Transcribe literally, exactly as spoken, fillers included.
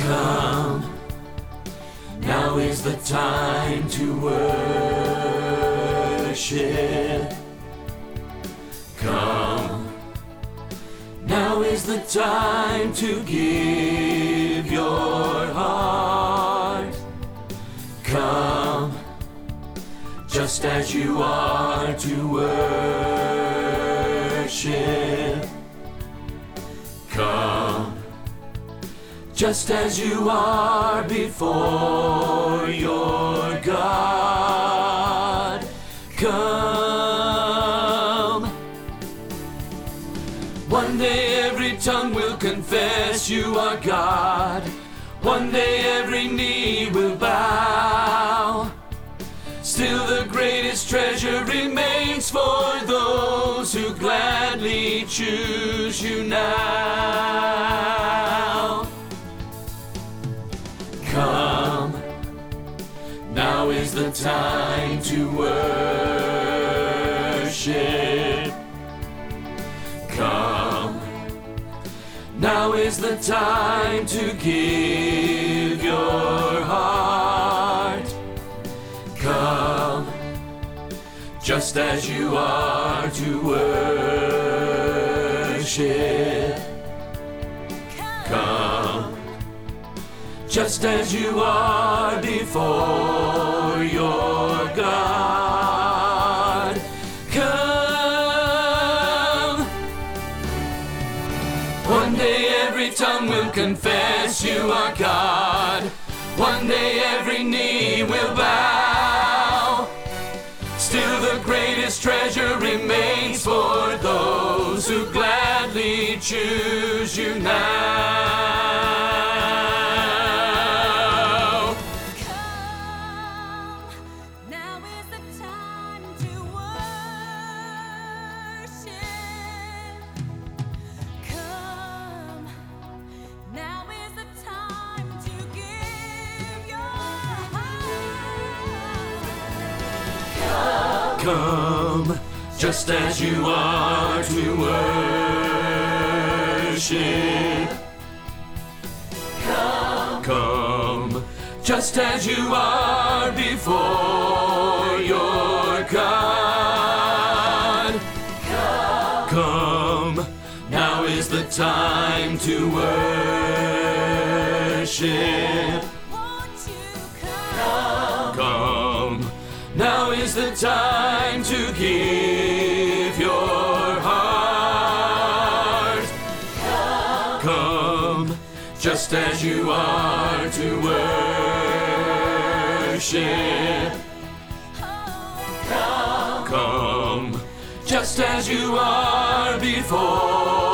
Come, now is the time to worship. Come, now is the time to give your heart. Come, just as you are to worship. Come, just as you are before your God. Come. One day every tongue will confess you are God. One day every knee will bow. Still the greatest treasure remains for those who gladly choose you now. Come, now is the time to worship. Come, now is the time to give your heart. Come, just as you are to worship. Come, just as you are before your God. Come. One day every tongue will confess you are God. One day every knee will bow. Still the greatest treasure remains for those who gladly choose you now. Come, now is the time to worship. Come, now is the time to give your heart. Come, just as you are to worship. Come, come, just as you are before your God. Come, come, now is the time to worship. Won't you come? Come, now is the time to give your heart. Come, just as you are to worship. Come, just as you are before